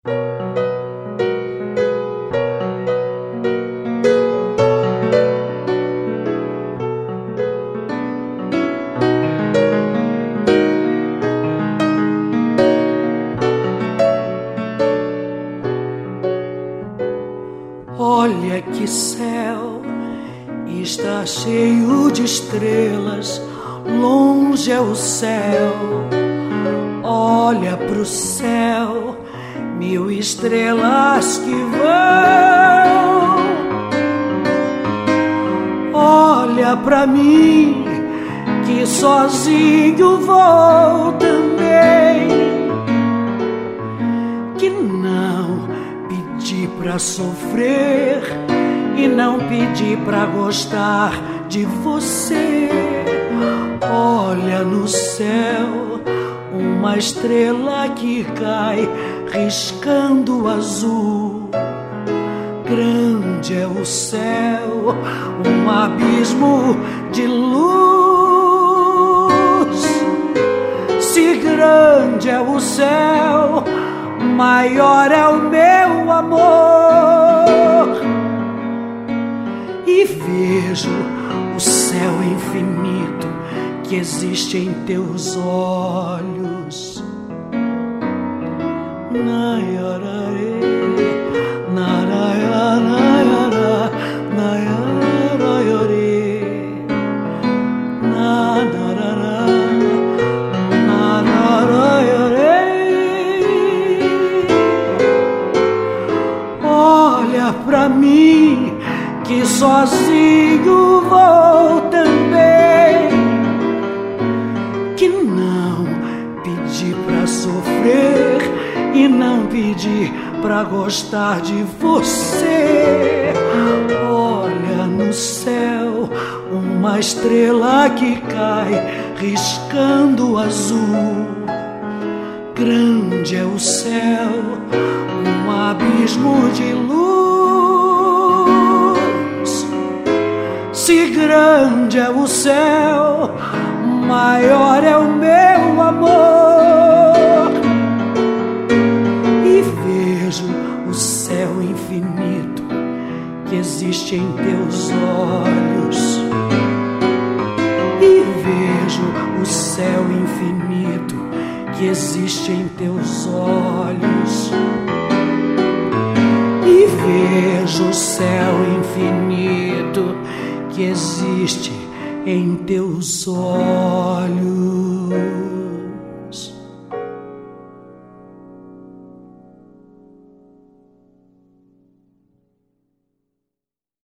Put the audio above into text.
Olha que céu, está cheio de estrelas, longe é o céu. Olha pro céu, 1000 estrelas que vão. Olha pra mim, que sozinho vou também, que não pedi pra sofrer e não pedi pra gostar de você. Olha no céu, uma estrela que cai riscando o azul. Grande é o céu, um abismo de luz. Se grande é o céu, maior é o meu amor. E vejo o céu infinito que existe em teus olhos. Nayarare, naraya, nayara, nayarayare, nanarara, nararayare. Olha pra mim, que sozinho vou também, que não pedi pra sofrer e não pedi pra gostar de você. Olha no céu, uma estrela que cai riscando o azul. Grande é o céu, um abismo de luz. Se grande é o céu, maior é o meu amor. E vejo o céu infinito que existe em teus olhos. E vejo o céu infinito que existe em teus olhos. E vejo o céu infinito que existe em teus olhos.